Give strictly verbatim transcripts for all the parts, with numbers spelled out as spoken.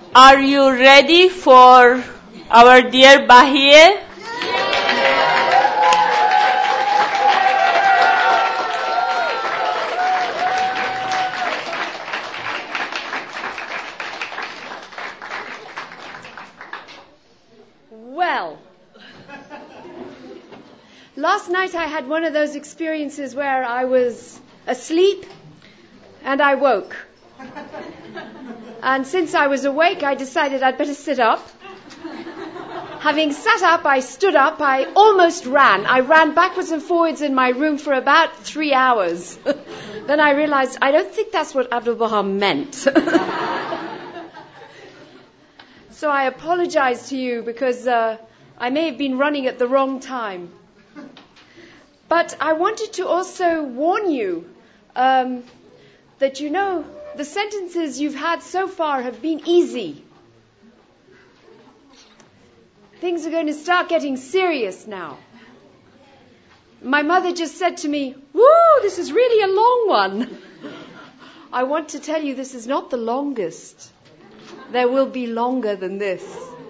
Are you ready for our dear Bahie? Well, last night I had one of those experiences where I was asleep and I woke. And since I was awake, I decided I'd better sit up. Having sat up, I stood up. I almost ran. I ran backwards and forwards in my room for about three hours. Then I realized I don't think that's what Abdu'l-Baha meant. So I apologize to you because uh, I may have been running at the wrong time. But I wanted to also warn you um, that, you know, the sentences you've had so far have been easy. Things are going to start getting serious now. My mother just said to me, "Woo, this is really a long one." I want to tell you this is not the longest. There will be longer than this.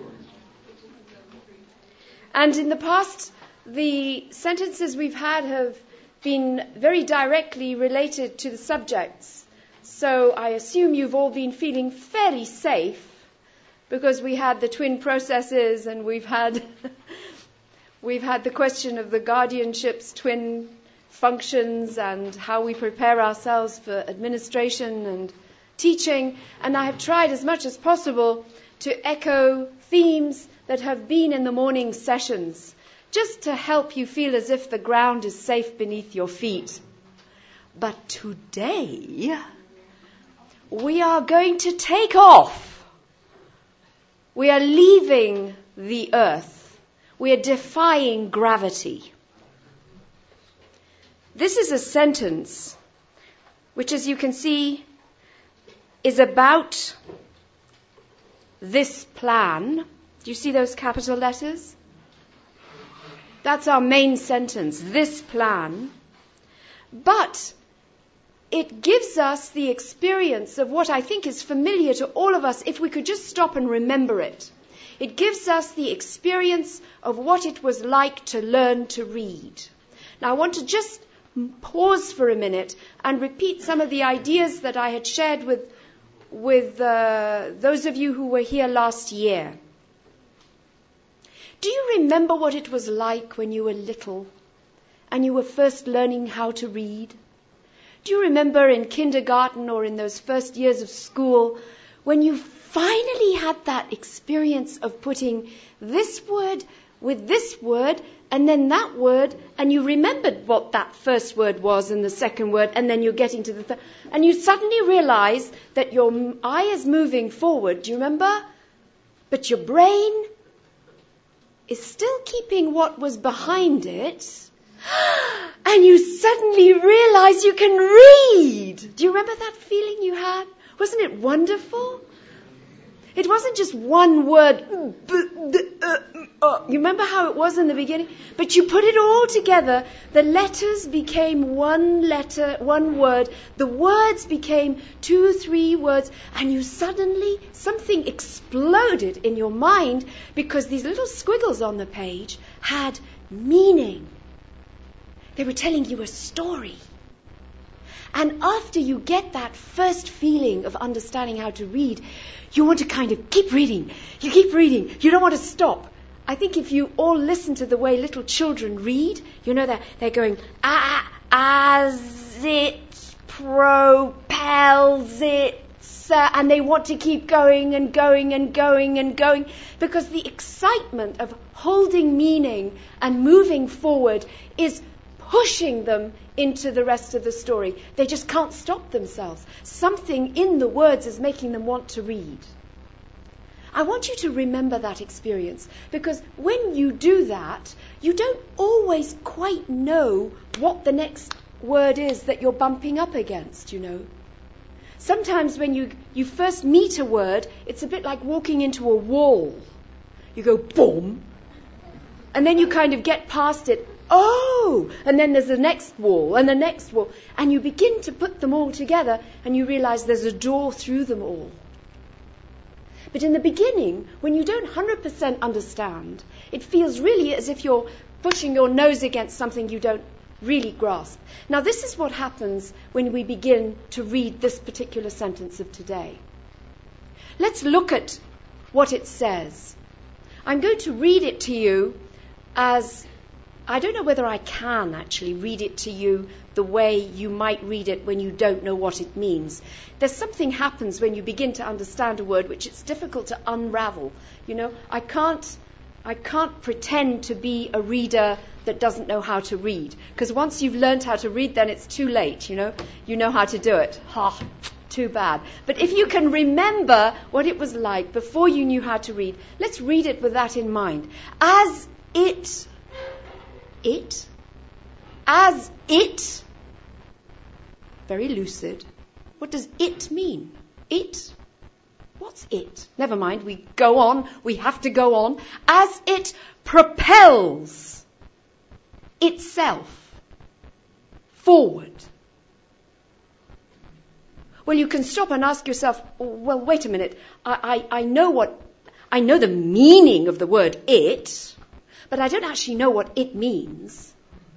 And in the past, the sentences we've had have been very directly related to the subjects. So I assume you've all been feeling fairly safe because we had the twin processes and we've had we've had the question of the guardianship's twin functions and how we prepare ourselves for administration and teaching. And I have tried as much as possible to echo themes that have been in the morning sessions, just to help you feel as if the ground is safe beneath your feet. But today, we are going to take off. We are leaving the earth. We are defying gravity. This is a sentence which, as you can see, is about this plan. Do you see those capital letters? That's our main sentence, this plan. But it gives us the experience of what I think is familiar to all of us if we could just stop and remember it. It gives us the experience of what it was like to learn to read. Now I want to just pause for a minute and repeat some of the ideas that I had shared with, with uh, those of you who were here last year. Do you remember what it was like when you were little and you were first learning how to read? Do you remember in kindergarten or in those first years of school when you finally had that experience of putting this word with this word and then that word, and you remembered what that first word was and the second word, and then you're getting to the third, and you suddenly realize that your eye is moving forward, do you remember? But your brain is still keeping what was behind it, and you suddenly realize you can read. Do you remember that feeling you had? Wasn't it wonderful? It wasn't just one word. You remember how it was in the beginning? But you put it all together. The letters became one letter, one word. The words became two, three words. And you suddenly, something exploded in your mind because these little squiggles on the page had meaning. They were telling you a story. And after you get that first feeling of understanding how to read, you want to kind of keep reading. You keep reading. You don't want to stop. I think if you all listen to the way little children read, you know that they're going, ah, as it propels it, and they want to keep going and going and going and going because the excitement of holding meaning and moving forward is pushing them into the rest of the story. They just can't stop themselves. Something in the words is making them want to read. I want you to remember that experience because when you do that, you don't always quite know what the next word is that you're bumping up against, you know. Sometimes when you, you first meet a word, it's a bit like walking into a wall. You go, boom, and then you kind of get past it. Oh, and then there's the next wall and the next wall. And you begin to put them all together and you realize there's a door through them all. But in the beginning, when you don't one hundred percent understand, it feels really as if you're pushing your nose against something you don't really grasp. Now, this is what happens when we begin to read this particular sentence of today. Let's look at what it says. I'm going to read it to you as, I don't know whether I can actually read it to you the way you might read it when you don't know what it means. There's something happens when you begin to understand a word which it's difficult to unravel. You know, I can't, I can't pretend to be a reader that doesn't know how to read. Because once you've learned how to read, then it's too late, you know. You know how to do it. Ha, too bad. But if you can remember what it was like before you knew how to read, let's read it with that in mind. As it, it, as it, very lucid. What does it mean? It? What's it? Never mind, we go on, we have to go on. As it propels itself forward. Well, you can stop and ask yourself, well, wait a minute, I, I, I know what, I know the meaning of the word it, but I don't actually know what it means.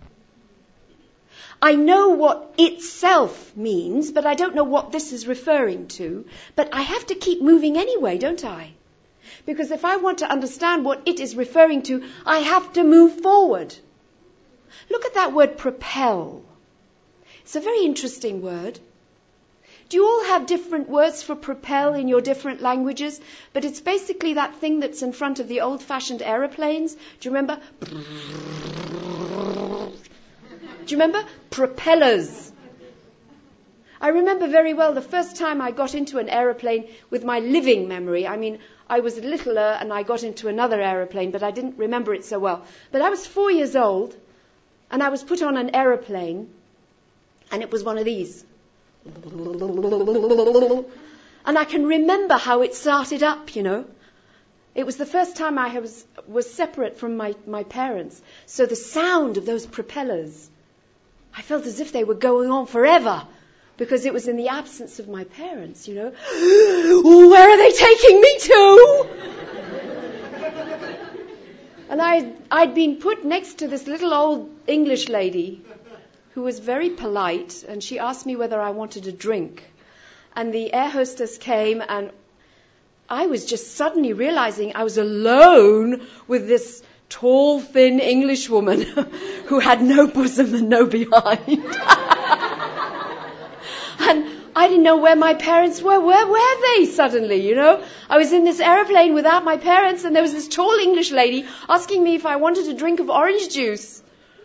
I know what itself means, but I don't know what this is referring to. But I have to keep moving anyway, don't I? Because if I want to understand what it is referring to, I have to move forward. Look at that word propel. It's a very interesting word. Do you all have different words for propel in your different languages? But it's basically that thing that's in front of the old-fashioned aeroplanes. Do you remember? Do you remember? Propellers. I remember very well the first time I got into an aeroplane with my living memory. I mean, I was littler and I got into another aeroplane, but I didn't remember it so well. But I was four years old and I was put on an aeroplane and it was one of these. And I can remember how it started up, you know. It was the first time I was, was separate from my, my parents. So the sound of those propellers, I felt as if they were going on forever because it was in the absence of my parents, you know. Where are they taking me to? And I, I'd been put next to this little old English lady who was very polite, and she asked me whether I wanted a drink. And the air hostess came, and I was just suddenly realizing I was alone with this tall, thin English woman who had no bosom and no behind. And I didn't know where my parents were. Where were they suddenly, you know? I was in this airplane without my parents, and there was this tall English lady asking me if I wanted a drink of orange juice.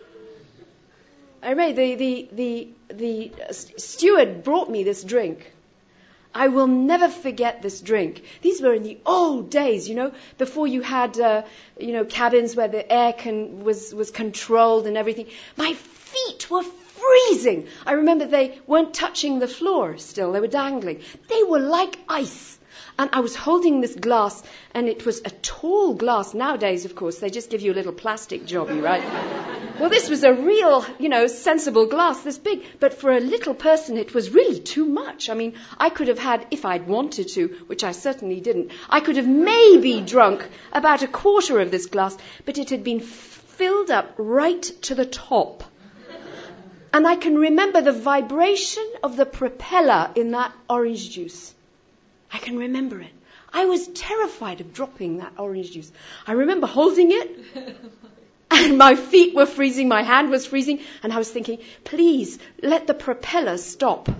I remember the, the, the, the steward brought me this drink. I will never forget this drink. These were in the old days, you know, before you had, uh, you know, cabins where the air can, was, was controlled and everything. My feet were freezing. I remember they weren't touching the floor still. They were dangling. They were like ice. And I was holding this glass, and it was a tall glass. Nowadays, of course, they just give you a little plastic jobby, right? Well, this was a real, you know, sensible glass, this big. But for a little person, it was really too much. I mean, I could have had, if I'd wanted to, which I certainly didn't, I could have maybe drunk about a quarter of this glass, but it had been filled up right to the top. And I can remember the vibration of the propeller in that orange juice. I can remember it. I was terrified of dropping that orange juice. I remember holding it, and my feet were freezing, my hand was freezing, and I was thinking, please, let the propeller stop.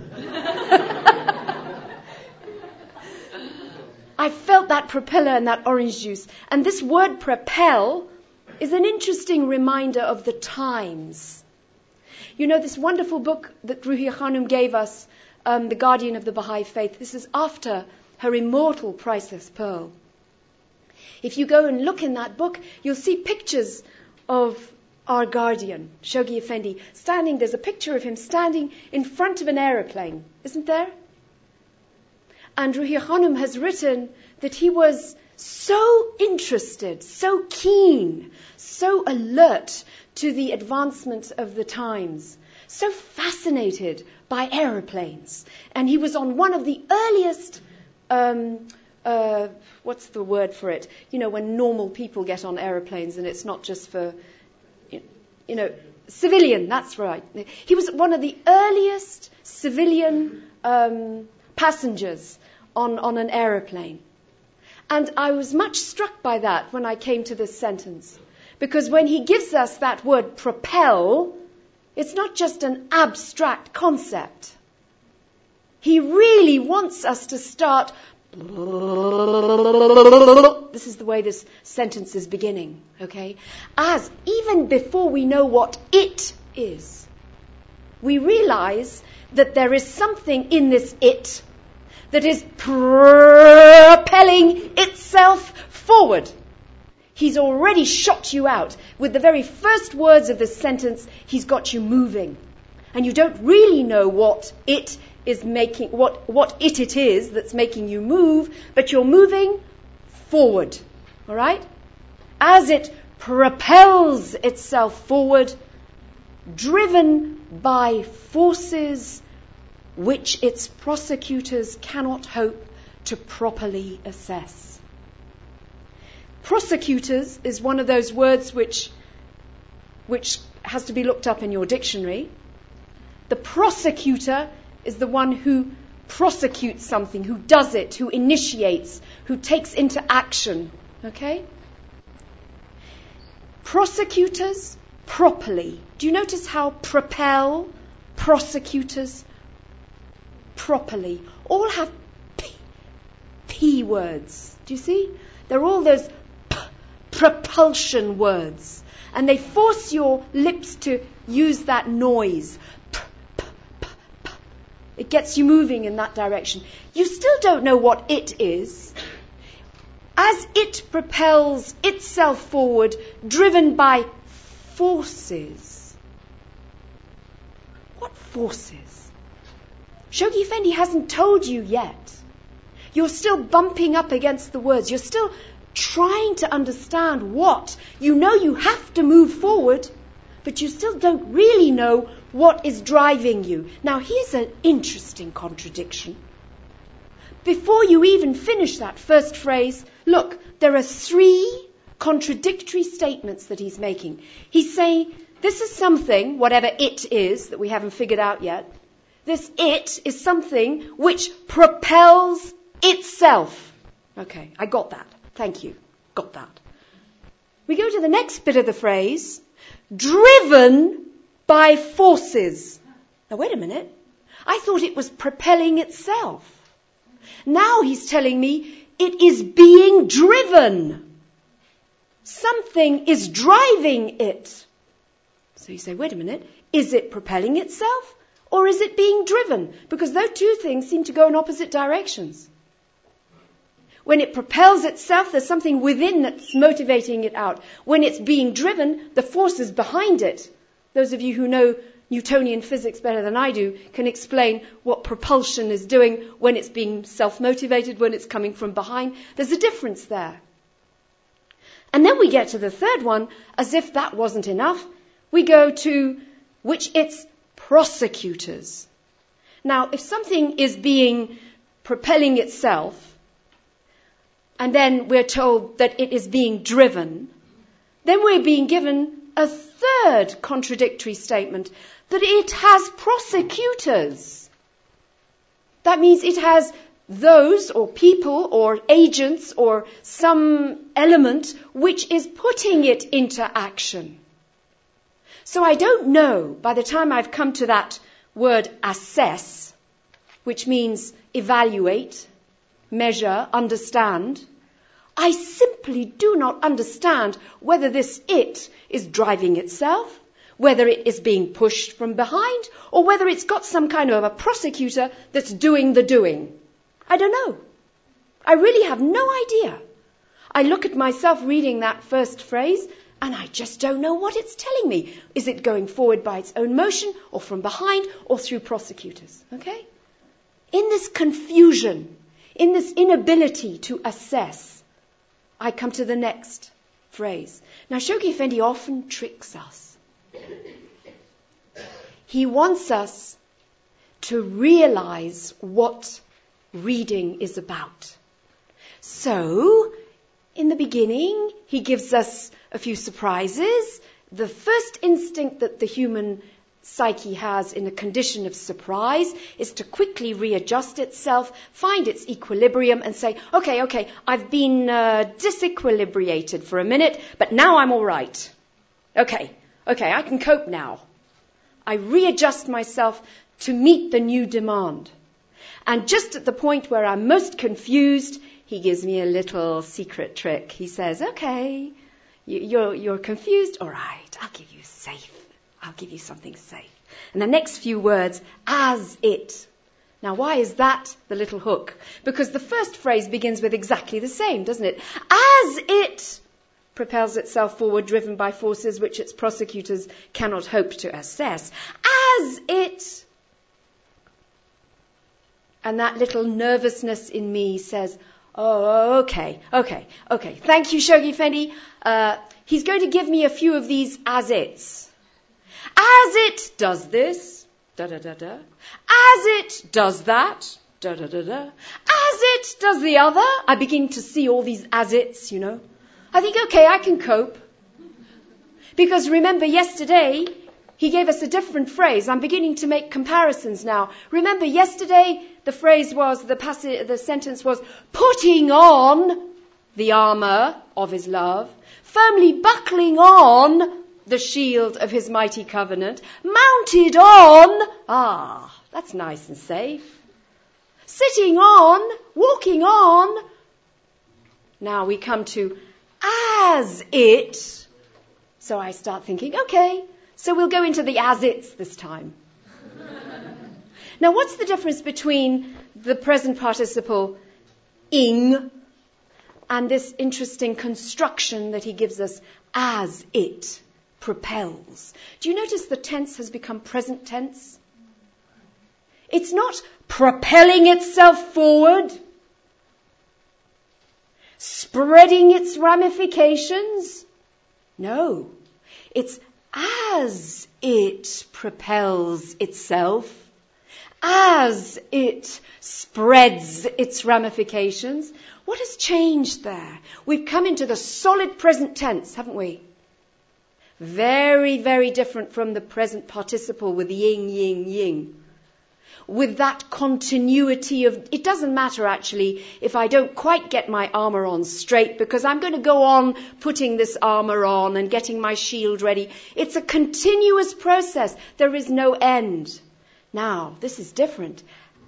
I felt that propeller and that orange juice. And this word propel is an interesting reminder of the times. You know, this wonderful book that Ruhiya Khanum gave us, um, The Guardian of the Baha'i Faith, this is after her immortal priceless pearl. If you go and look in that book, you'll see pictures of our guardian, Shoghi Effendi, standing. There's a picture of him standing in front of an aeroplane, isn't there? And Ruhiya Khanum has written that he was so interested, so keen, so alert to the advancement of the times, so fascinated by aeroplanes. And he was on one of the earliest um, uh, what's the word for it? You know, when normal people get on aeroplanes and it's not just for, you know, civilian, that's right. He was one of the earliest civilian um, passengers on, on an aeroplane. And I was much struck by that when I came to this sentence. Because when he gives us that word propel, it's not just an abstract concept. He really wants us to start. This is the way this sentence is beginning, okay? As even before we know what it is, we realize that there is something in this it that is propelling itself forward. He's already shot you out. With the very first words of this sentence, he's got you moving. And you don't really know what it is making, what, what it it is that's making you move, but you're moving forward. All right? As it propels itself forward, driven by forces which its prosecutors cannot hope to properly assess. Prosecutors is one of those words which, which has to be looked up in your dictionary. The prosecutor is the one who prosecutes something, who does it, who initiates, who takes into action. Okay? Prosecutors, properly. Do you notice how propel, prosecutors, properly, all have P, P words. Do you see? They're all those p, propulsion words. And they force your lips to use that noise. P, p, p, p. It gets you moving in that direction. You still don't know what it is. As it propels itself forward, driven by forces. What forces? Shoghi Effendi hasn't told you yet. You're still bumping up against the words. You're still trying to understand what. You know you have to move forward, but you still don't really know what is driving you. Now, here's an interesting contradiction. Before you even finish that first phrase, look, there are three contradictory statements that he's making. He's saying, this is something, whatever it is, that we haven't figured out yet. This it is something which propels itself. Okay, I got that. Thank you. Got that. We go to the next bit of the phrase, driven by forces. Now, wait a minute. I thought it was propelling itself. Now he's telling me it is being driven. Something is driving it. So you say, wait a minute. Is it propelling itself? Or is it being driven? Because those two things seem to go in opposite directions. When it propels itself, there's something within that's motivating it out. When it's being driven, the forces behind it. Those of you who know Newtonian physics better than I do can explain what propulsion is doing when it's being self-motivated, when it's coming from behind. There's a difference there. And then we get to the third one, as if that wasn't enough. We go to which it's prosecutors. Now, if something is being propelling itself, and then we're told that it is being driven, then we're being given a third contradictory statement, that it has prosecutors. That means it has those or people or agents or some element which is putting it into action. So I don't know, by the time I've come to that word assess, which means evaluate, measure, understand, I simply do not understand whether this it is driving itself, whether it is being pushed from behind, or whether it's got some kind of a prosecutor that's doing the doing. I don't know. I really have no idea. I look at myself reading that first phrase, and I just don't know what it's telling me. Is it going forward by its own motion, or from behind, or through prosecutors? Okay? In this confusion, in this inability to assess, I come to the next phrase. Now, Shoghi Effendi often tricks us. He wants us to realize what reading is about. So, in the beginning, he gives us a few surprises. The first instinct that the human psyche has in a condition of surprise is to quickly readjust itself, find its equilibrium and say, okay, okay, I've been uh, disequilibrated for a minute, but now I'm all right. Okay, okay, I can cope now. I readjust myself to meet the new demand. And just at the point where I'm most confused, he gives me a little secret trick. He says, okay, you, you're, you're confused? All right, I'll give you safe. I'll give you something safe. And the next few words, as it. Now, why is that the little hook? Because the first phrase begins with exactly the same, doesn't it? As it propels itself forward, driven by forces which its prosecutors cannot hope to assess. As it. And that little nervousness in me says, oh, okay, okay, okay. Thank you, Shoghi Effendi. Uh, he's going to give me a few of these as-its. As it does this, da-da-da-da. As it does that, da-da-da-da. As it does the other. I begin to see all these as-its, you know. I think, okay, I can cope. Because remember yesterday, he gave us a different phrase. I'm beginning to make comparisons now. Remember yesterday, the phrase was, the passage, the sentence was, putting on the armour of his love, firmly buckling on the shield of his mighty covenant, mounted on, ah, that's nice and safe, sitting on, walking on. Now we come to as it. So I start thinking, okay, so we'll go into the as-its this time. Now what's the difference between the present participle ing and this interesting construction that he gives us, as it propels? Do you notice the tense has become present tense? It's not propelling itself forward, spreading its ramifications. No, it's as it propels itself, as it spreads its ramifications. What has changed there? We've come into the solid present tense, haven't we? Very, very different from the present participle with yin, yin, yin. With that continuity of, it doesn't matter actually if I don't quite get my armour on straight, because I'm going to go on putting this armour on and getting my shield ready. It's a continuous process. There is no end. Now, this is different.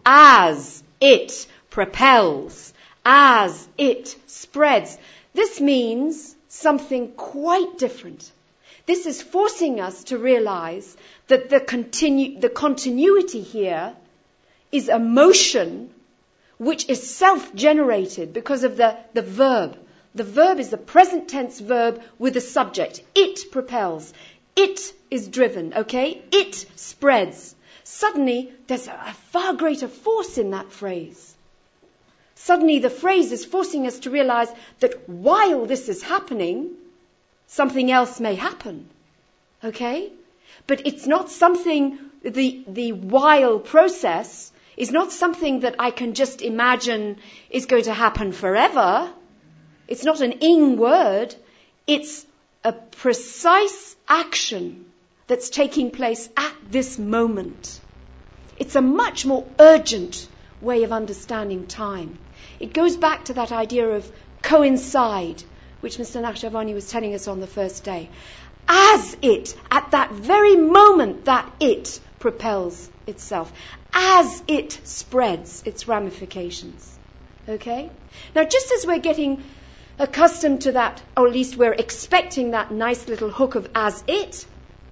As it propels, as it spreads. This means something quite different. This is forcing us to realize that the, continu- the continuity here is a motion which is self-generated because of the, the verb. The verb is the present tense verb with a subject. It propels. It is driven, okay? It spreads. Suddenly, there's a, a far greater force in that phrase. Suddenly, the phrase is forcing us to realize that while this is happening, something else may happen, okay? But it's not something, the, the while process is not something that I can just imagine is going to happen forever. It's not an ing word. It's a precise action that's taking place at this moment. It's a much more urgent way of understanding time. It goes back to that idea of coincide, which Mister Naqshbandi was telling us on the first day. As it, at that very moment that it propels itself, as it spreads its ramifications. Okay? Now, just as we're getting accustomed to that, or at least we're expecting that nice little hook of as it,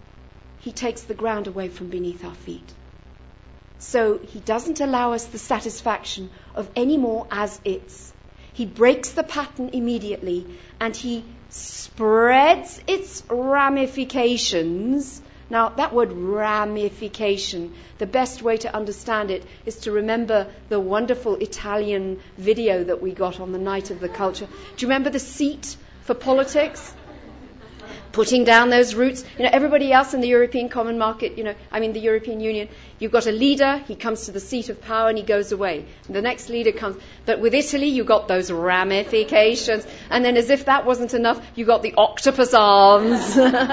he takes the ground away from beneath our feet. So he doesn't allow us the satisfaction of any more as its. He breaks the pattern immediately and he spreads its ramifications. Now, that word ramification, the best way to understand it is to remember the wonderful Italian video that we got on the night of the culture. Do you remember the seat for politics? putting down those roots. You know, everybody else in the European Common Market, you know, I mean the European Union, you've got a leader, he comes to the seat of power and he goes away. And the next leader comes. But with Italy, you got those ramifications. And then as if that wasn't enough, you got the octopus arms.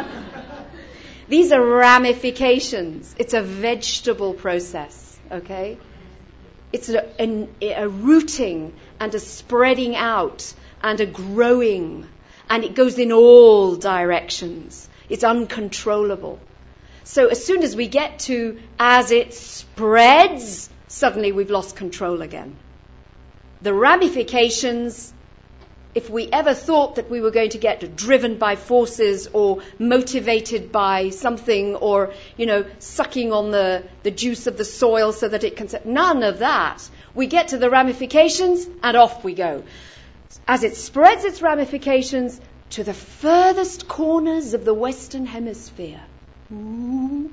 These are ramifications. It's a vegetable process, okay? It's a, a, a rooting and a spreading out and a growing. And it goes in all directions. It's uncontrollable. So as soon as we get to as it spreads, suddenly we've lost control again. The ramifications, if we ever thought that we were going to get driven by forces or motivated by something or, you know, sucking on the, the juice of the soil so that it can... None of that. We get to the ramifications and off we go. As it spreads its ramifications to the furthest corners of the Western Hemisphere. Ooh.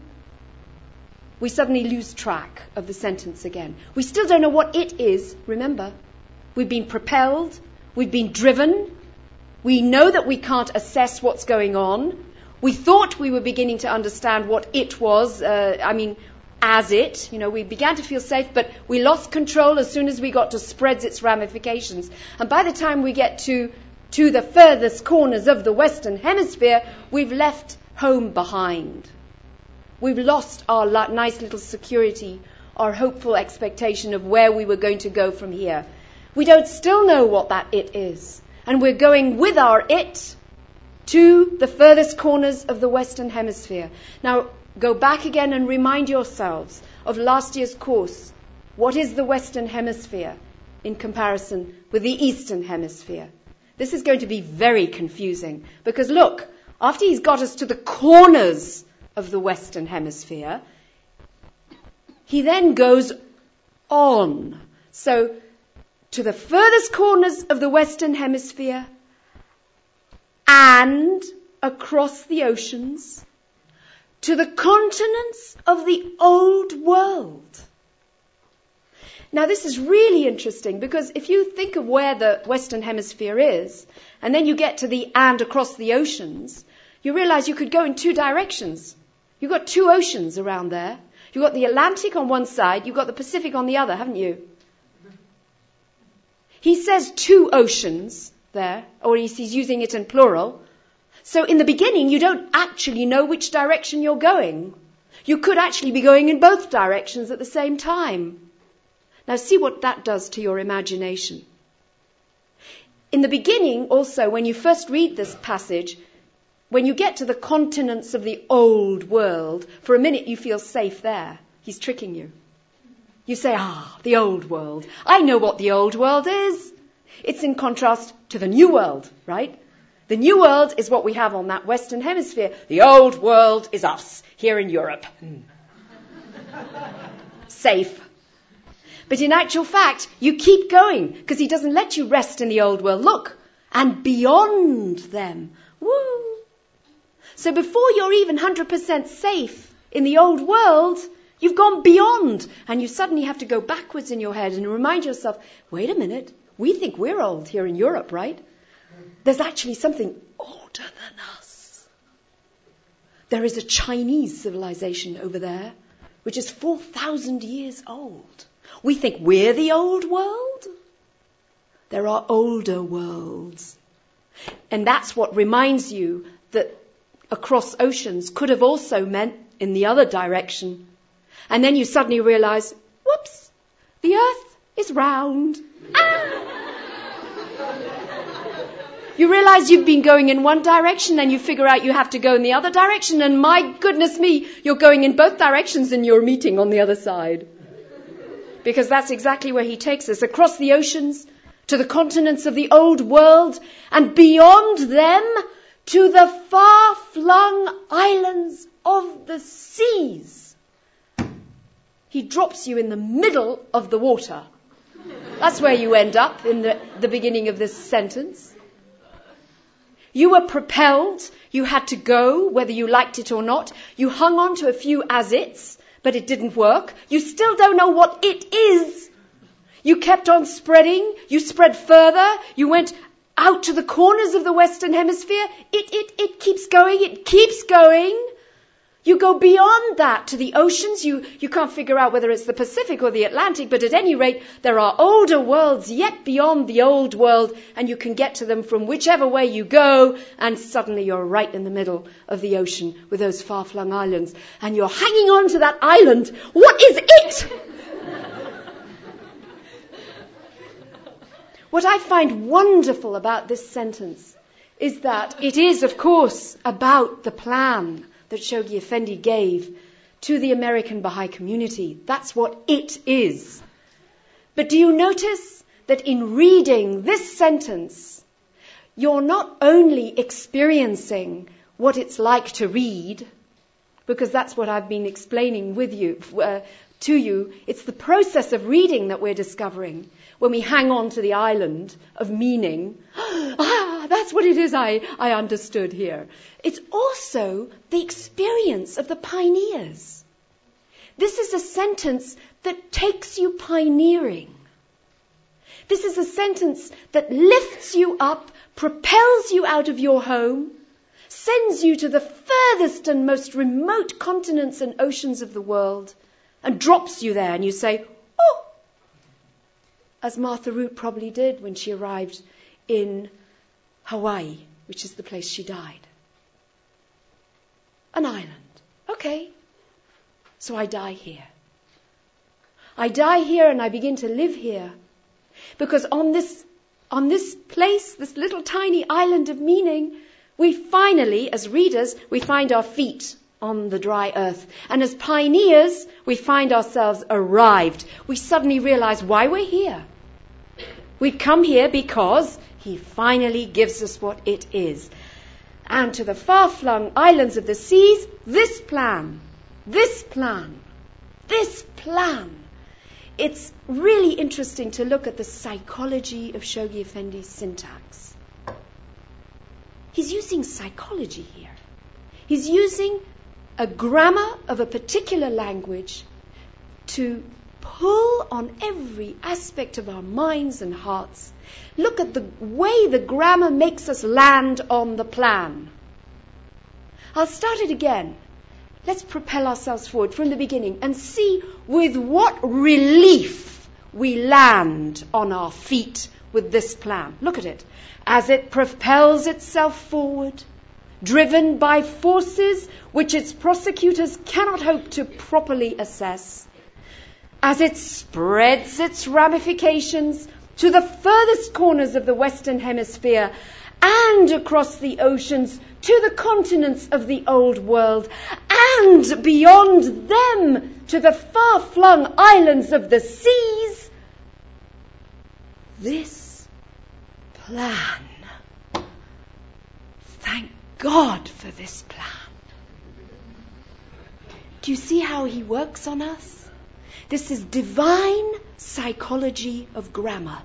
We suddenly lose track of the sentence again. We still don't know what it is, remember. We've been propelled, we've been driven, we know that we can't assess what's going on. We thought we were beginning to understand what it was, uh, I mean, as it, you know, we began to feel safe, but we lost control as soon as we got to spreads its ramifications. And by the time we get to, to the furthest corners of the Western Hemisphere, we've left home behind. We've lost our nice little security, our hopeful expectation of where we were going to go from here. We don't still know what that it is. And we're going with our it to the furthest corners of the Western Hemisphere. Now, go back again and remind yourselves of last year's course. What is the Western Hemisphere in comparison with the Eastern Hemisphere? This is going to be very confusing because look, after he's got us to the corners of the Western Hemisphere, he then goes on. So, to the furthest corners of the Western Hemisphere and across the oceans, to the continents of the old world. Now, this is really interesting because if you think of where the Western Hemisphere is, and then you get to the and across the oceans, you realize you could go in two directions. You've got two oceans around there. You've got the Atlantic on one side, you've got the Pacific on the other, haven't you? He says two oceans there, or he's using it in plural. So in the beginning, you don't actually know which direction you're going. You could actually be going in both directions at the same time. Now see what that does to your imagination. In the beginning, also, when you first read this passage, when you get to the continents of the old world, for a minute you feel safe there. He's tricking you. You say, ah, the old world. I know what the old world is. It's in contrast to the new world, right? The new world is what we have on that Western Hemisphere. The old world is us, here in Europe. Safe. But in actual fact, you keep going, because he doesn't let you rest in the old world. Look, and beyond them. Woo! So before you're even one hundred percent safe in the old world, you've gone beyond. And you suddenly have to go backwards in your head and remind yourself, wait a minute, we think we're old here in Europe, right? There's actually something older than us. There is a Chinese civilization over there, which is four thousand years old. We think we're the old world. There are older worlds. And that's what reminds you that across oceans could have also meant in the other direction. And then you suddenly realize, whoops, the earth is round. Ah! You realize you've been going in one direction, then you figure out you have to go in the other direction, and my goodness me, you're going in both directions and you're meeting on the other side. Because that's exactly where he takes us, across the oceans, to the continents of the old world, and beyond them, to the far-flung islands of the seas. He drops you in the middle of the water. That's where you end up in the, the beginning of this sentence. You were propelled, you had to go, whether you liked it or not. You hung on to a few as-its, but it didn't work. You still don't know what it is. You kept on spreading, you spread further, you went out to the corners of the Western Hemisphere. It, it, it keeps going, it keeps going. You go beyond that to the oceans. You, you can't figure out whether it's the Pacific or the Atlantic, but at any rate, there are older worlds yet beyond the old world, and you can get to them from whichever way you go, and suddenly you're right in the middle of the ocean with those far-flung islands, and you're hanging on to that island. What is it? What I find wonderful about this sentence is that it is, of course, about the plan that Shoghi Effendi gave to the American Baha'i community. That's what it is. But do you notice that in reading this sentence, you're not only experiencing what it's like to read, because that's what I've been explaining with you, uh, to you. It's the process of reading that we're discovering when we hang on to the island of meaning. Ah, that's what it is I, I understood here. It's also the experience of the pioneers. This is a sentence that takes you pioneering. This is a sentence that lifts you up, propels you out of your home, sends you to the furthest and most remote continents and oceans of the world, and drops you there, and you say, oh, as Martha Root probably did when she arrived in Hawaii, which is the place she died. An island. Okay. So I die here. I die here and I begin to live here. Because on this, on this place, this little tiny island of meaning, we finally, as readers, we find our feet on the dry earth. And as pioneers, we find ourselves arrived. We suddenly realize why we're here. We come here because he finally gives us what it is. And to the far-flung islands of the seas, this plan, this plan, this plan. It's really interesting to look at the psychology of Shoghi Effendi's syntax. He's using psychology here. He's using a grammar of a particular language to pull on every aspect of our minds and hearts. Look at the way the grammar makes us land on the plan. I'll start it again. Let's propel ourselves forward from the beginning and see with what relief we land on our feet with this plan. Look at it. As it propels itself forward, driven by forces which its prosecutors cannot hope to properly assess, as it spreads its ramifications to the furthest corners of the Western Hemisphere and across the oceans to the continents of the Old World and beyond them to the far-flung islands of the seas, this plan. Thank God for this plan. Do you see how he works on us? This is divine psychology of grammar.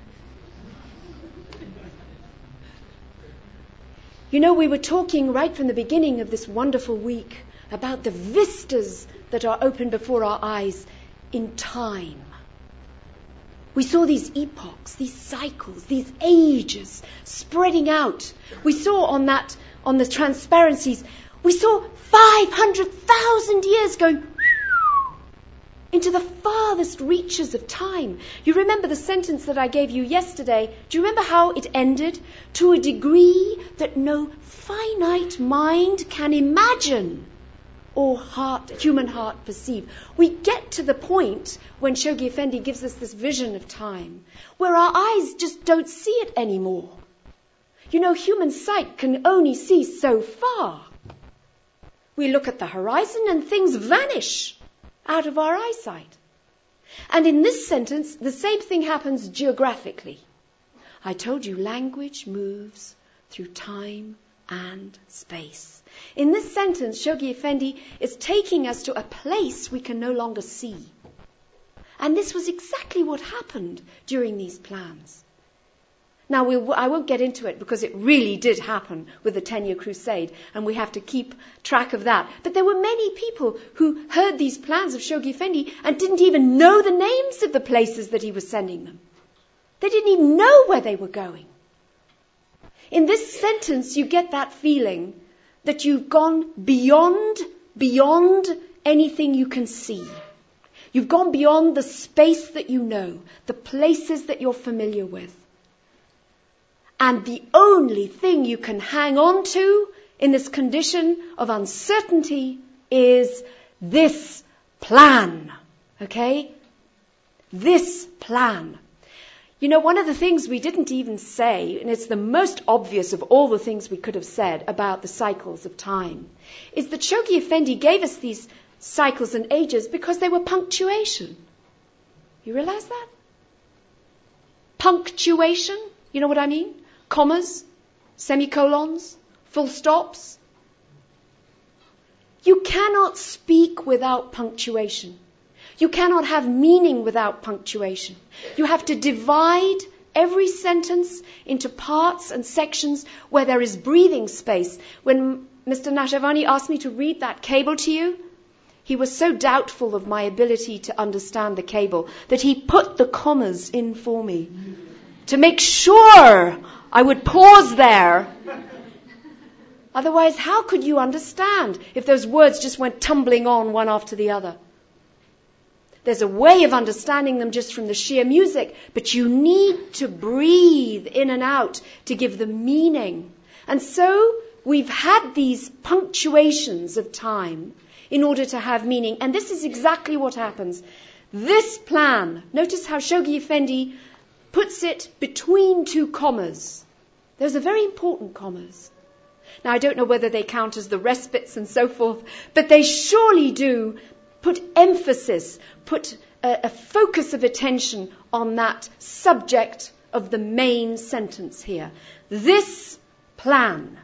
You know, we were talking right from the beginning of this wonderful week about the vistas that are open before our eyes in time. We saw these epochs, these cycles, these ages spreading out. We saw on that, on the transparencies, we saw five hundred thousand years going into the farthest reaches of time. You remember the sentence that I gave you yesterday? Do you remember how it ended? To a degree that no finite mind can imagine or heart, human heart perceive. We get to the point when Shoghi Effendi gives us this vision of time where our eyes just don't see it anymore. You know, human sight can only see so far. We look at the horizon and things vanish out of our eyesight. And in this sentence, the same thing happens geographically. I told you language moves through time and space. In this sentence, Shoghi Effendi is taking us to a place we can no longer see. And this was exactly what happened during these plans. Now, we'll, I won't get into it because it really did happen with the ten-year crusade, and we have to keep track of that. But there were many people who heard these plans of Shoghi Effendi and didn't even know the names of the places that he was sending them. They didn't even know where they were going. In this sentence, you get that feeling that you've gone beyond, beyond anything you can see. You've gone beyond the space that you know, the places that you're familiar with. And the only thing you can hang on to in this condition of uncertainty is this plan. Okay? This plan. You know, one of the things we didn't even say, and it's the most obvious of all the things we could have said about the cycles of time, is that Shoghi Effendi gave us these cycles and ages because they were punctuation. You realize that? Punctuation, you know what I mean? Commas, semicolons, full stops. You cannot speak without punctuation. You cannot have meaning without punctuation. You have to divide every sentence into parts and sections where there is breathing space. When Mister Nashavani asked me to read that cable to you, he was so doubtful of my ability to understand the cable that he put the commas in for me to make sure I would pause there. Otherwise, how could you understand if those words just went tumbling on one after the other? There's a way of understanding them just from the sheer music, but you need to breathe in and out to give them meaning. And so we've had these punctuations of time in order to have meaning. And this is exactly what happens. This plan, notice how Shoghi Effendi puts it between two commas. Those are very important commas. Now, I don't know whether they count as the respites and so forth, but they surely do put emphasis, put a, a focus of attention on that subject of the main sentence here. This plan.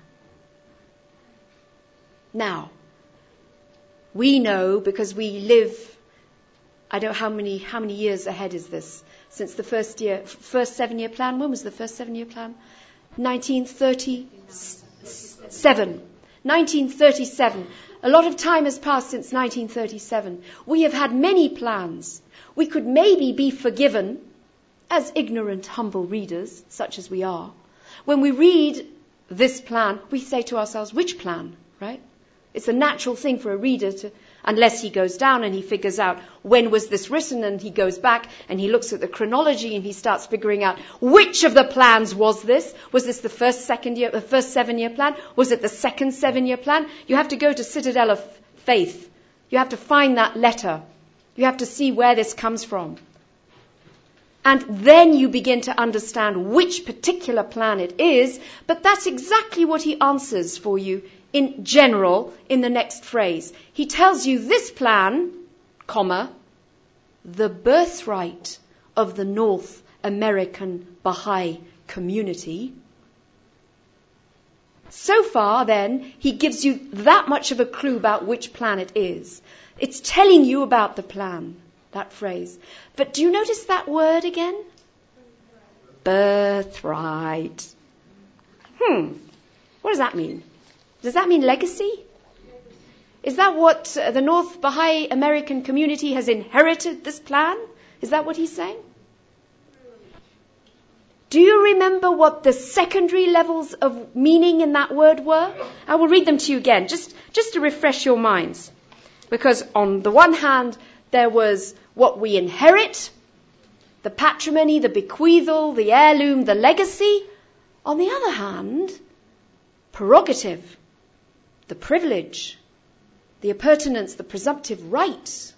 Now, we know because we live, I don't know how many how many years ahead is this since the first year, first seven-year plan. When was the first seven-year plan? nineteen thirty-seven. nineteen thirty-seven. A lot of time has passed since nineteen thirty-seven. We have had many plans. We could maybe be forgiven as ignorant, humble readers, such as we are. When we read this plan, we say to ourselves, which plan, right? It's a natural thing for a reader to, unless he goes down and he figures out when was this written, and he goes back and he looks at the chronology and he starts figuring out which of the plans was this? Was this the first second year, the first seven-year plan? Was it the second seven-year plan? You have to go to Citadel of Faith. You have to find that letter. You have to see where this comes from. And then you begin to understand which particular plan it is, but that's exactly what he answers for you in general in the next phrase. He tells you this plan, comma, the birthright of the North American Baha'i community. So far, then, he gives you that much of a clue about which plan it is. It's telling you about the plan, that phrase. But do you notice that word again? Birthright. Hmm. What does that mean? Does that mean legacy? Is that what uh, the North Baha'i American community has inherited, this plan? Is that what he's saying? Do you remember what the secondary levels of meaning in that word were? I will read them to you again, just, just to refresh your minds. Because on the one hand, there was what we inherit, the patrimony, the bequeathal, the heirloom, the legacy. On the other hand, prerogative, the privilege, the appurtenance, the presumptive right.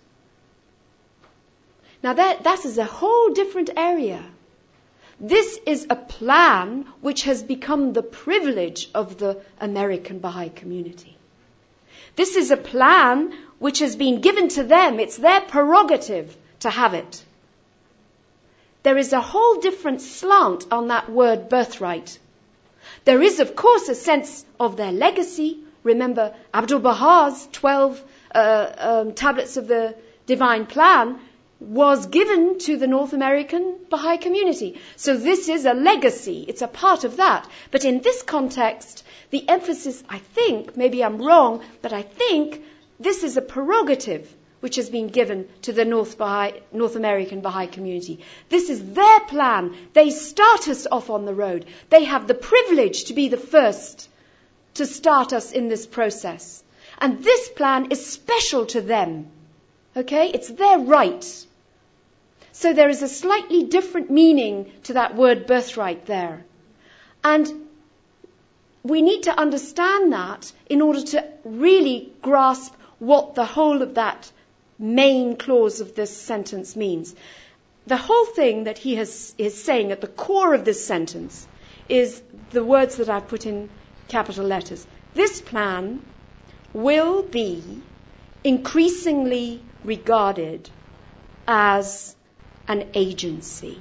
Now that, that is a whole different area. This is a plan which has become the privilege of the American Baha'i community. This is a plan which has been given to them. It's their prerogative to have it. There is a whole different slant on that word birthright. There is, of course, a sense of their legacy. Remember, Abdul Baha's twelve uh, um, tablets of the Divine Plan was given to the North American Baha'i community. So this is a legacy. It's a part of that. But in this context, the emphasis, I think, maybe I'm wrong, but I think this is a prerogative which has been given to the North, Baha'i, North American Baha'i community. This is their plan. They start us off on the road. They have the privilege to be the first to start us in this process. And this plan is special to them. Okay? It's their right. So there is a slightly different meaning to that word birthright there. And we need to understand that in order to really grasp what the whole of that main clause of this sentence means. The whole thing that he has, is saying at the core of this sentence is the words that I've put in capital letters. This plan will be increasingly regarded as an agency.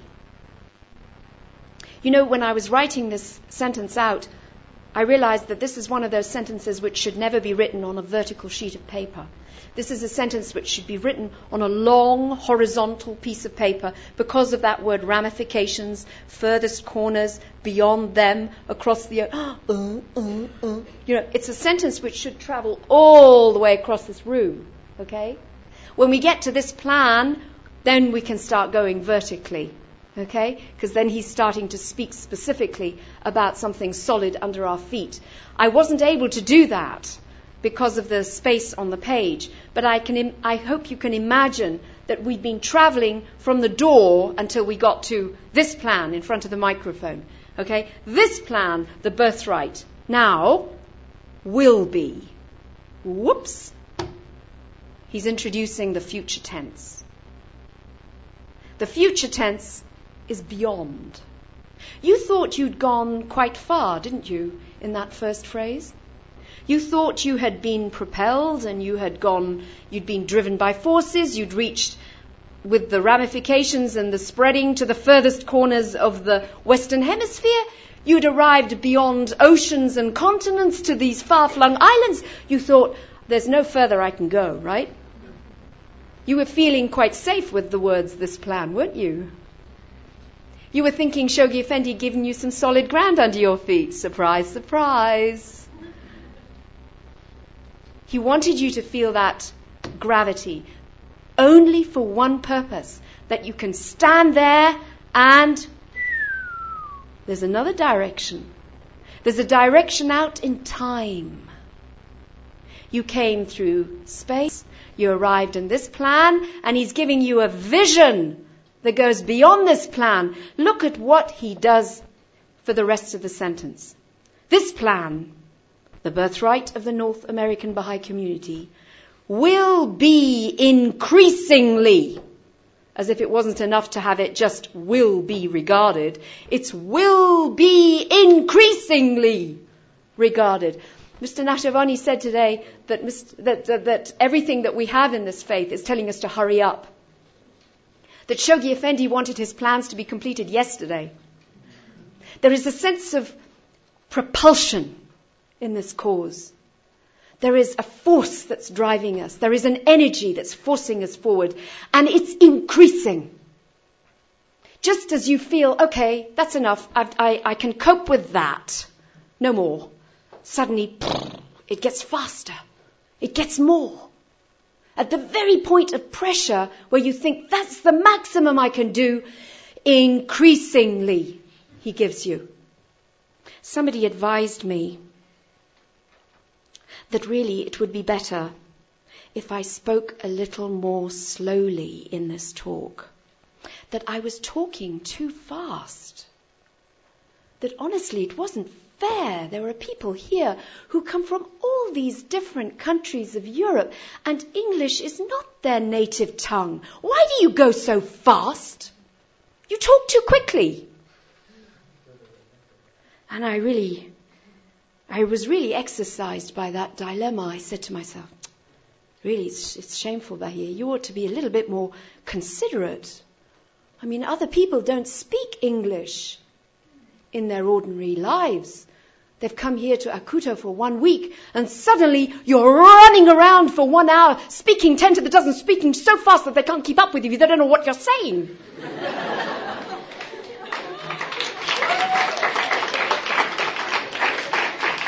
You know, when I was writing this sentence out, I realized that this is one of those sentences which should never be written on a vertical sheet of paper. This is a sentence which should be written on a long horizontal piece of paper because of that word ramifications, furthest corners, beyond them, across the... Uh, uh, uh. You know, it's a sentence which should travel all the way across this room, okay? When we get to this plan, then we can start going vertically, okay? Because then he's starting to speak specifically about something solid under our feet. I wasn't able to do that because of the space on the page. But I can, im- I hope you can imagine that we've been traveling from the door until we got to this plan in front of the microphone. Okay? This plan, the birthright, now will be. Whoops. He's introducing the future tense. The future tense is beyond. You thought you'd gone quite far, didn't you, in that first phrase? You thought you had been propelled and you had gone, you'd been driven by forces, you'd reached with the ramifications and the spreading to the furthest corners of the Western Hemisphere. You'd arrived beyond oceans and continents to these far-flung islands. You thought, there's no further I can go, right? You were feeling quite safe with the words, this plan, weren't you? You were thinking Shoghi Effendi had given you some solid ground under your feet. Surprise, surprise. He wanted you to feel that gravity only for one purpose, that you can stand there and there's another direction. There's a direction out in time. You came through space, you arrived in this plan, and he's giving you a vision that goes beyond this plan. Look at what he does for the rest of the sentence. This plan, the birthright of the North American Baha'i community, will be increasingly, as if it wasn't enough to have it just will be regarded, it's will be increasingly regarded. Mister Nashavani said today that, that, that, that everything that we have in this faith is telling us to hurry up. That Shoghi Effendi wanted his plans to be completed yesterday. There is a sense of propulsion in this cause. There is a force that's driving us. There is an energy that's forcing us forward. And it's increasing. Just as you feel, okay, that's enough. I've, I, I can cope with that. No more. Suddenly, it gets faster. It gets more. At the very point of pressure where you think that's the maximum I can do, increasingly he gives you. Somebody advised me that really it would be better if I spoke a little more slowly in this talk. That I was talking too fast. That honestly it wasn't fair. There are people here who come from all these different countries of Europe and English is not their native tongue. Why do you go so fast? You talk too quickly. And I really... I was really exercised by that dilemma. I said to myself, really, it's, it's shameful, Bahir. You ought to be a little bit more considerate. I mean, other people don't speak English in their ordinary lives. They've come here to Akuto for one week, and suddenly you're running around for one hour, speaking ten to the dozen, speaking so fast that they can't keep up with you. They don't know what you're saying.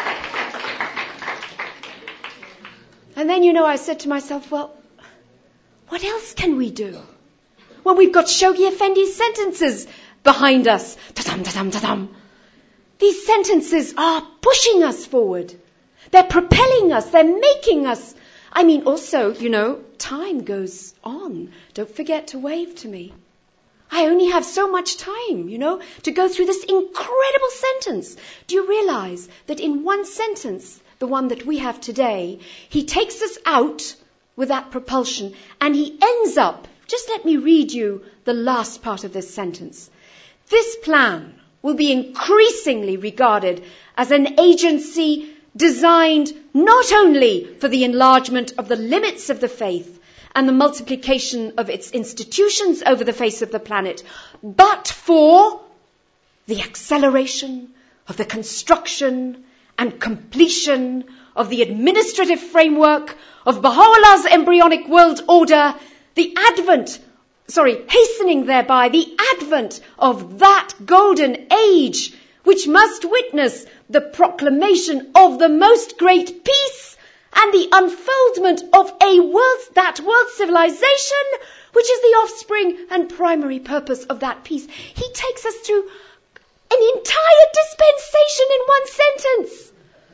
And then, you know, I said to myself, well, What else can we do? Well, we've got Shoghi Effendi's sentences behind us. Ta-dum, ta-dum, ta-dum. These sentences are pushing us forward. They're propelling us. They're making us. I mean, also, you know, time goes on. Don't forget to wave to me. I only have so much time, you know, to go through this incredible sentence. Do you realize that in one sentence, the one that we have today, he takes us out with that propulsion and he ends up, just let me read you the last part of this sentence. This plan will be increasingly regarded as an agency designed not only for the enlargement of the limits of the faith and the multiplication of its institutions over the face of the planet, but for the acceleration of the construction and completion of the administrative framework of Baha'u'llah's embryonic world order, the advent Sorry, hastening thereby the advent of that golden age, which must witness the proclamation of the most great peace and the unfoldment of a world, that world civilization, which is the offspring and primary purpose of that peace. He takes us through an entire dispensation in one sentence.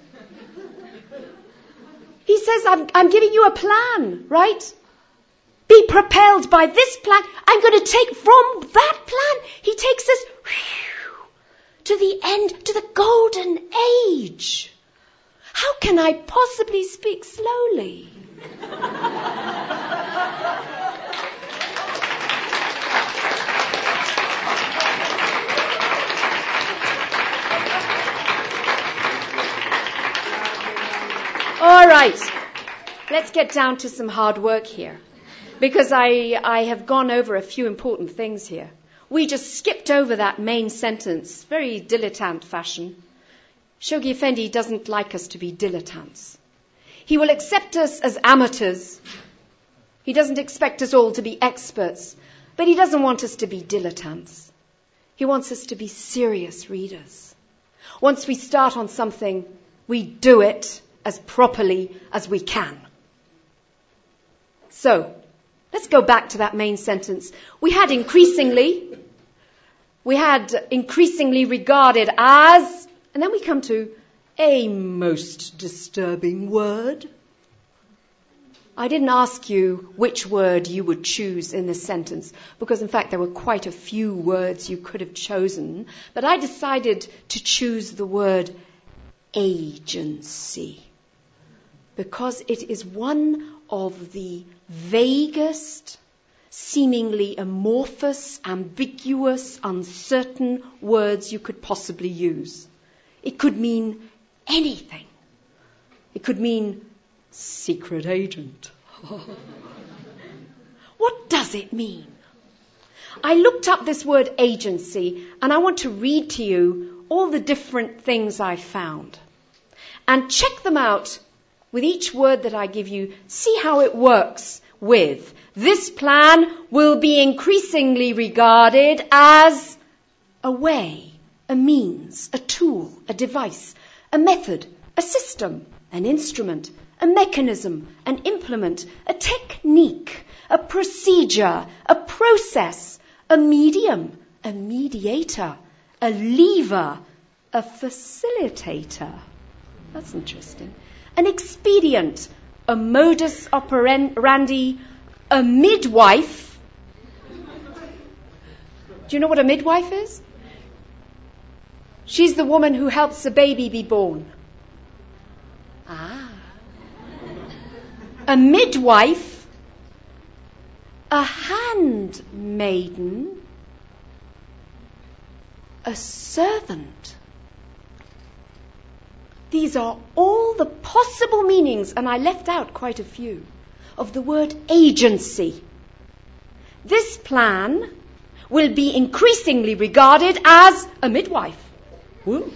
He says, I'm, I'm giving you a plan, right? Be propelled by this plan. I'm going to take from that plan. He takes us whew, to the end, to the golden age. How can I possibly speak slowly? All right. Let's get down to some hard work here. Because I, I have gone over a few important things here. We just skipped over that main sentence, very dilettante fashion. Shoghi Effendi doesn't like us to be dilettantes. He will accept us as amateurs. He doesn't expect us all to be experts. But he doesn't want us to be dilettantes. He wants us to be serious readers. Once we start on something, we do it as properly as we can. So, let's go back to that main sentence. We had increasingly, we had increasingly regarded as, and then we come to a most disturbing word. I didn't ask you which word you would choose in this sentence, because in fact there were quite a few words you could have chosen, but I decided to choose the word agency, because it is one of the vaguest, seemingly amorphous, ambiguous, uncertain words you could possibly use. It could mean anything. It could mean secret agent. What does it mean? I looked up this word agency, and I want to read to you all the different things I found. And check them out with each word that I give you. See how it works with. This plan will be increasingly regarded as a way, a means, a tool, a device, a method, a system, an instrument, a mechanism, an implement, a technique, a procedure, a process, a medium, a mediator, a lever, a facilitator. That's interesting. An expedient, a modus operandi, a midwife. Do you know what a midwife is? She's the woman who helps a baby be born. Ah. A midwife, a handmaiden, a servant. These are all the possible meanings, and I left out quite a few, of the word agency. This plan will be increasingly regarded as a midwife. Woo.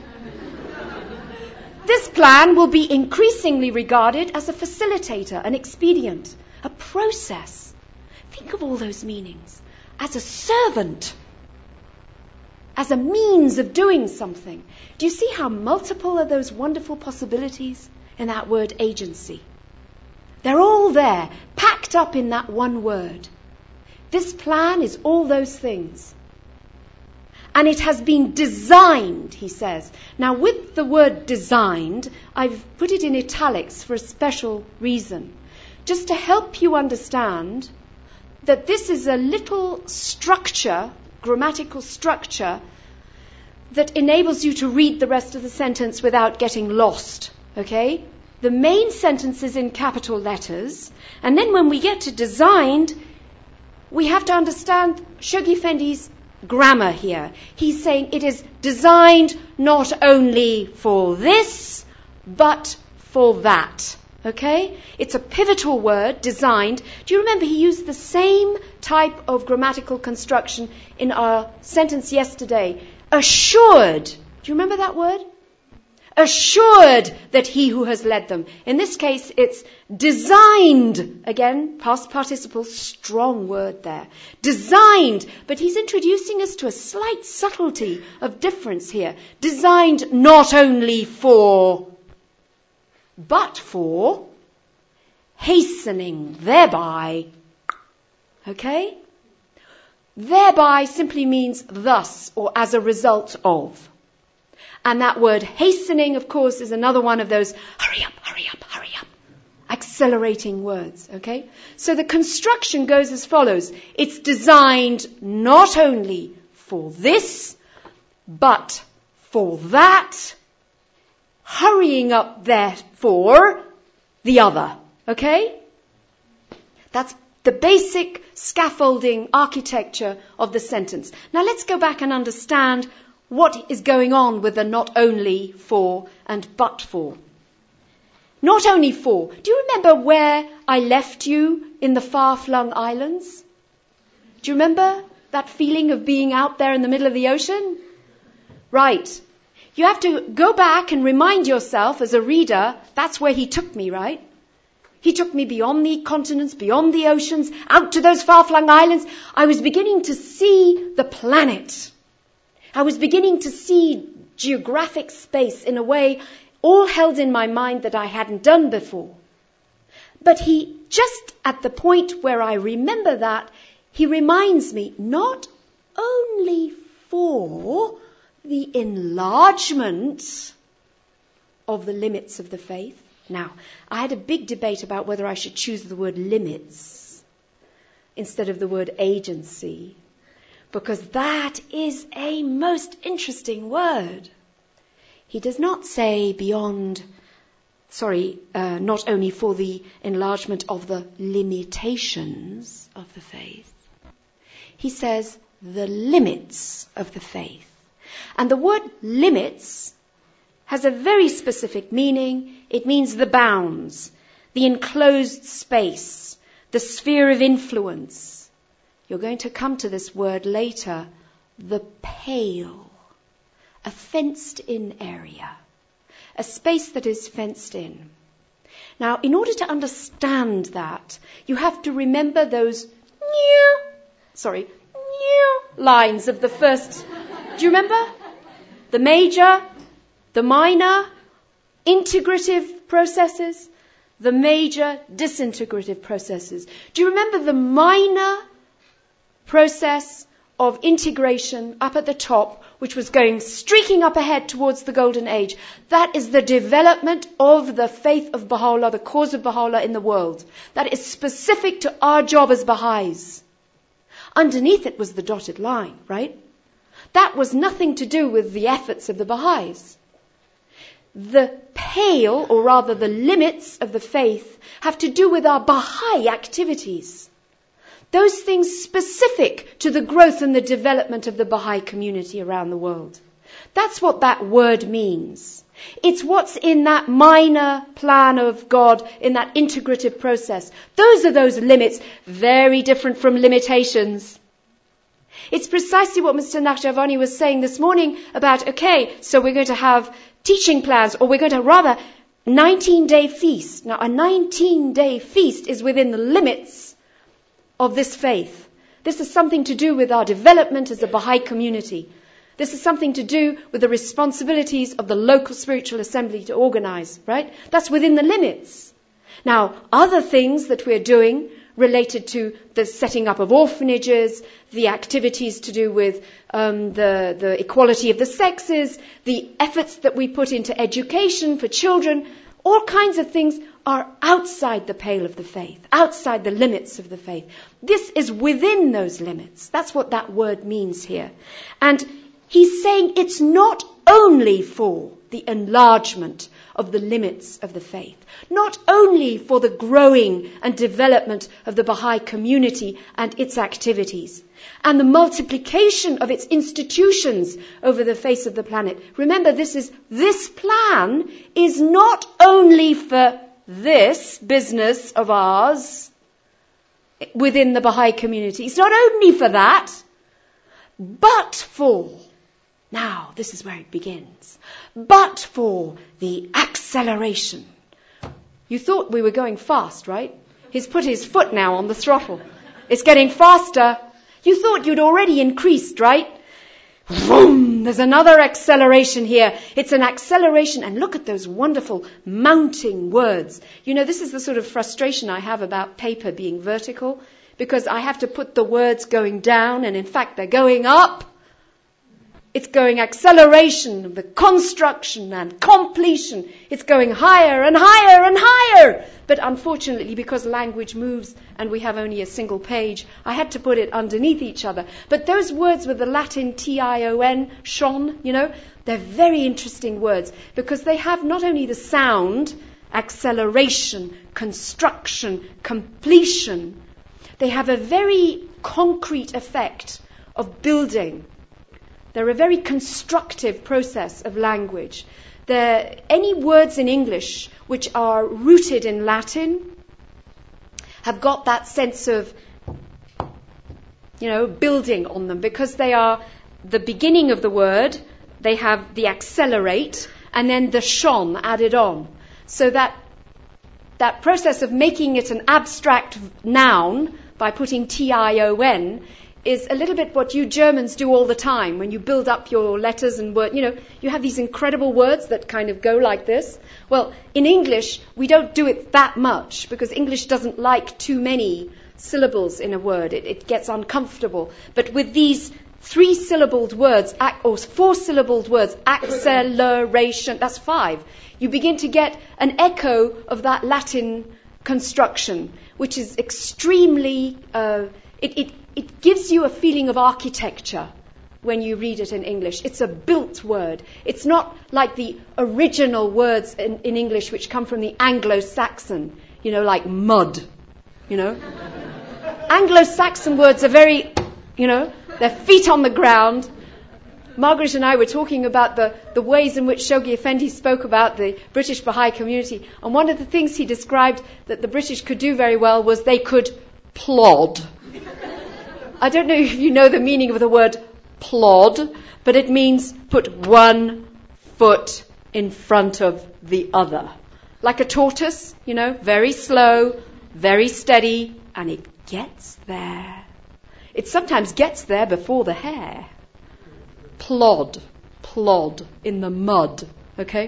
This plan will be increasingly regarded as a facilitator, an expedient, a process. Think of all those meanings. As a servant, as a means of doing something. Do you see how multiple are those wonderful possibilities in that word agency? They're all there, packed up in that one word. This plan is all those things. And it has been designed, he says. Now, with the word designed, I've put it in italics for a special reason. Just to help you understand that this is a little structure, grammatical structure, that enables you to read the rest of the sentence without getting lost. Okay? The main sentence is in capital letters. And then when we get to designed, we have to understand Shoghi Effendi's grammar here. He's saying it is designed not only for this, but for that. Okay? It's a pivotal word, designed. Do you remember he used the same type of grammatical construction in our sentence yesterday? Assured. Do you remember that word? Assured that he who has led them. In this case, it's designed. Again, past participle, strong word there. Designed. But he's introducing us to a slight subtlety of difference here. Designed not only for, but for hastening thereby. Okay? Thereby simply means thus or as a result of. And that word hastening, of course, is another one of those hurry up, hurry up, hurry up, accelerating words, okay? So the construction goes as follows. It's designed not only for this, but for that, hurrying up therefore the other, okay? That's the basic scaffolding architecture of the sentence. Now let's go back and understand what is going on with the not only for and but for. Not only for. Do you remember where I left you in the far-flung islands? Do you remember that feeling of being out there in the middle of the ocean? Right. You have to go back and remind yourself as a reader, that's where he took me, right? He took me beyond the continents, beyond the oceans, out to those far-flung islands. I was beginning to see the planet. I was beginning to see geographic space in a way all held in my mind that I hadn't done before. But he, just at the point where I remember that, he reminds me not only for the enlargement of the limits of the faith. Now, I had a big debate about whether I should choose the word limits instead of the word agency, because that is a most interesting word. He does not say beyond, sorry, uh, not only for the enlargement of the limitations of the faith. He says the limits of the faith. And the word limits has a very specific meaning. It means the bounds, the enclosed space, the sphere of influence. You're going to come to this word later, the pale, a fenced-in area, a space that is fenced in. Now, in order to understand that, you have to remember those sorry, lines of the first. Do you remember? The major, the minor, integrative processes, the major disintegrative processes. Do you remember the minor process of integration up at the top, which was going streaking up ahead towards the golden age? That is the development of the faith of Baha'u'llah, the cause of Baha'u'llah in the world. That is specific to our job as Baha'is. Underneath it was the dotted line, right? That was nothing to do with the efforts of the Baha'is. The pale, or rather the limits of the faith, have to do with our Baha'i activities. Those things specific to the growth and the development of the Baha'i community around the world. That's what that word means. It's what's in that minor plan of God, in that integrative process. Those are those limits, very different from limitations. It's precisely what Mister Naqshbandi was saying this morning about, okay, so we're going to have teaching plans, or we're going to rather nineteen-day feast. Now, a nineteen-day feast is within the limits of this faith. This is something to do with our development as a Baha'i community. This is something to do with the responsibilities of the local spiritual assembly to organize, right? That's within the limits. Now, other things that we're doing related to the setting up of orphanages, the activities to do with um, the, the equality of the sexes, the efforts that we put into education for children, all kinds of things are outside the pale of the faith, outside the limits of the faith. This is within those limits. That's what that word means here. And he's saying it's not only for the enlargement of the limits of the faith, not only for the growing and development of the Baha'i community and its activities, and the multiplication of its institutions over the face of the planet. Remember, this is this plan is not only for this business of ours within the Baha'i community. It's not only for that, but for, now this is where it begins, but for the acceleration. You thought we were going fast, right? He's put his foot now on the throttle. It's getting faster. You thought you'd already increased, right? Vroom! There's another acceleration here. It's an acceleration, and look at those wonderful mounting words. You know, this is the sort of frustration I have about paper being vertical, because I have to put the words going down, and in fact they're going up. It's going acceleration of the construction and completion. It's going higher and higher and higher. But unfortunately, because language moves and we have only a single page, I had to put it underneath each other. But those words with the Latin T I O N, shon, you know, they're very interesting words because they have not only the sound, acceleration, construction, completion, they have a very concrete effect of building. They're a very constructive process of language. They're, any words in English which are rooted in Latin have got that sense of, you know, building on them because they are the beginning of the word, they have the accelerate, and then the shon added on. So that that process of making it an abstract noun by putting T I O N is a little bit what you Germans do all the time when you build up your letters and words. You know, you have these incredible words that kind of go like this. Well, in English, we don't do it that much because English doesn't like too many syllables in a word. It, it gets uncomfortable. But with these three-syllabled words, or four-syllabled words, acceleration, that's five. You begin to get an echo of that Latin construction, which is extremely... Uh, it, it It gives you a feeling of architecture when you read it in English. It's a built word. It's not like the original words in, in English which come from the Anglo-Saxon, you know, like mud, you know. Anglo-Saxon words are very, you know, they're feet on the ground. Margaret and I were talking about the, the ways in which Shoghi Effendi spoke about the British Baha'i community. And one of the things he described that the British could do very well was they could plod. I don't know if you know the meaning of the word plod, but it means put one foot in front of the other. Like a tortoise, you know, very slow, very steady, and it gets there. It sometimes gets there before the hare. Plod, plod in the mud, okay?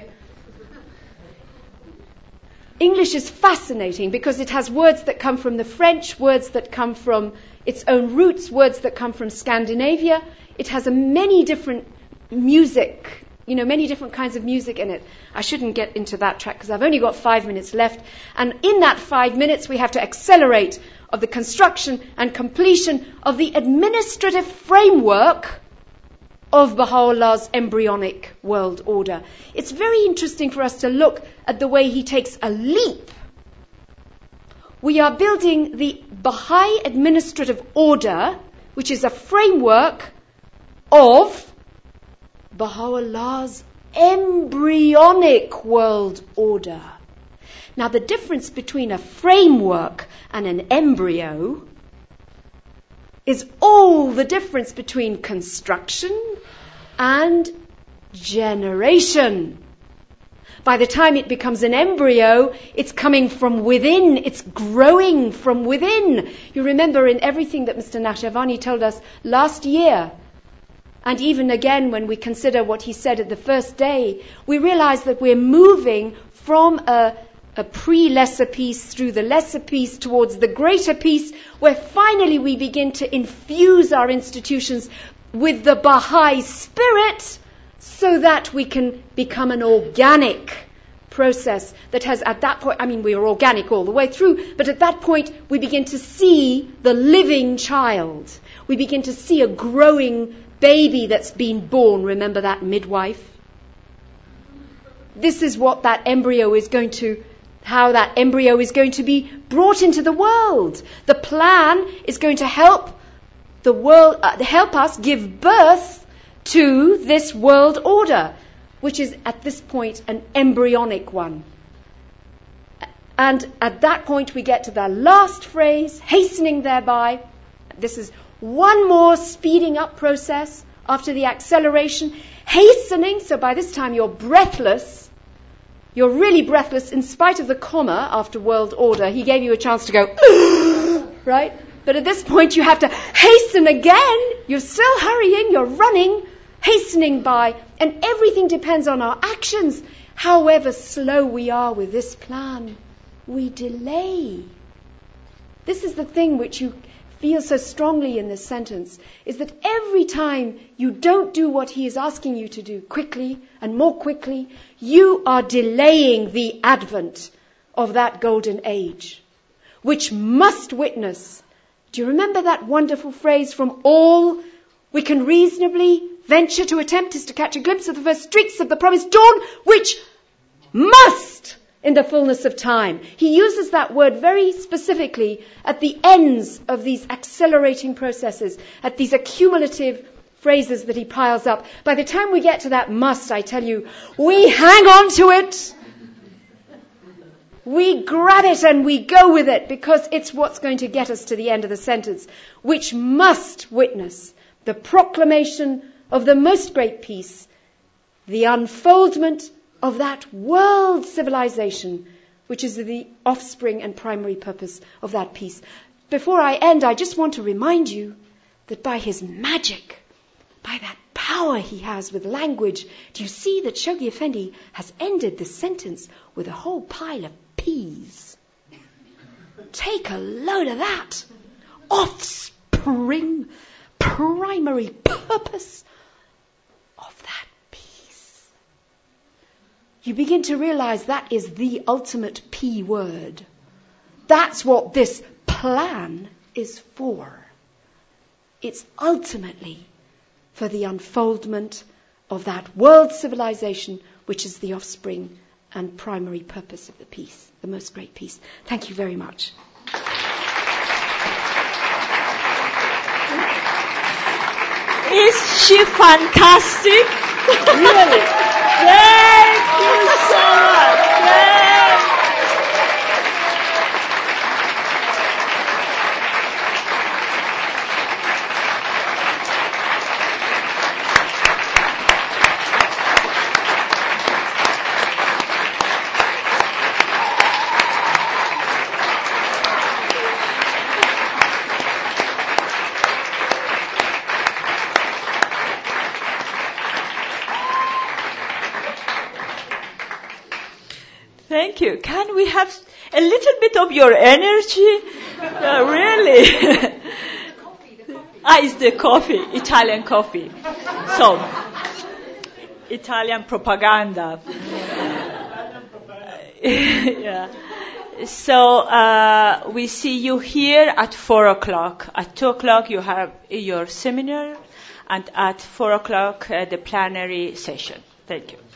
English is fascinating because it has words that come from the French, words that come from its own roots, words that come from Scandinavia. It has a many different music, you know, many different kinds of music in it. I shouldn't get into that track because I've only got five minutes left. And in that five minutes, we have to accelerate of the construction and completion of the administrative framework of Baha'u'llah's embryonic world order. It's very interesting for us to look at the way he takes a leap. We are building the Baha'i administrative order, which is a framework of Baha'u'llah's embryonic world order. Now, the difference between a framework and an embryo is all the difference between construction and generation. By the time it becomes an embryo, it's coming from within, it's growing from within. You remember in everything that Mister Naqshbandi told us last year, and even again when we consider what he said at the first day, we realize that we're moving from a, a pre-lesser peace through the lesser peace towards the greater peace, where finally we begin to infuse our institutions with the Baha'i spirit so that we can become an organic process that has at that point, I mean, we are organic all the way through, but at that point we begin to see the living child. We begin to see a growing baby that's been born. Remember that midwife? This is what that embryo is going to, how that embryo is going to be brought into the world. The plan is going to help the world, uh, help us give birth to this world order, which is at this point an embryonic one. And at that point we get to the last phrase, hastening thereby. This is one more speeding up process after the acceleration. Hastening, so by this time you're breathless. You're really breathless in spite of the comma after world order. He gave you a chance to go, right? But at this point you have to hasten again. You're still hurrying, you're running, hastening by, and everything depends on our actions. However slow we are with this plan, we delay. This is the thing which you feel so strongly in this sentence, is that every time you don't do what he is asking you to do quickly and more quickly, you are delaying the advent of that golden age, which must witness. Do you remember that wonderful phrase, from all we can reasonably venture to attempt is to catch a glimpse of the first streaks of the promised dawn, which must in the fullness of time. He uses that word very specifically at the ends of these accelerating processes, at these accumulative phrases that he piles up. By the time we get to that must, I tell you, we hang on to it. We grab it and we go with it, because it's what's going to get us to the end of the sentence, which must witness the proclamation of the most great peace, the unfoldment of that world civilization, which is the offspring and primary purpose of that peace. Before I end, I just want to remind you that by his magic, by that power he has with language, do you see that Shoghi Effendi has ended the sentence with a whole pile of peas? Take a load of that. Offspring, primary purpose of that peace. You begin to realize that is the ultimate P word. That's what this plan is for. It's ultimately for the unfoldment of that world civilization, which is the offspring and primary purpose of the peace, the most great peace. Thank you very much. Is she fantastic? Really? Thank you so much. Thank Thank you. Can we have a little bit of your energy? Uh, really? Coffee, the coffee. Ah, it's the coffee, Italian coffee. So, Italian propaganda. Yeah. So, uh, we see you here at four o'clock. At two o'clock you have your seminar, and at four o'clock uh, the plenary session. Thank you.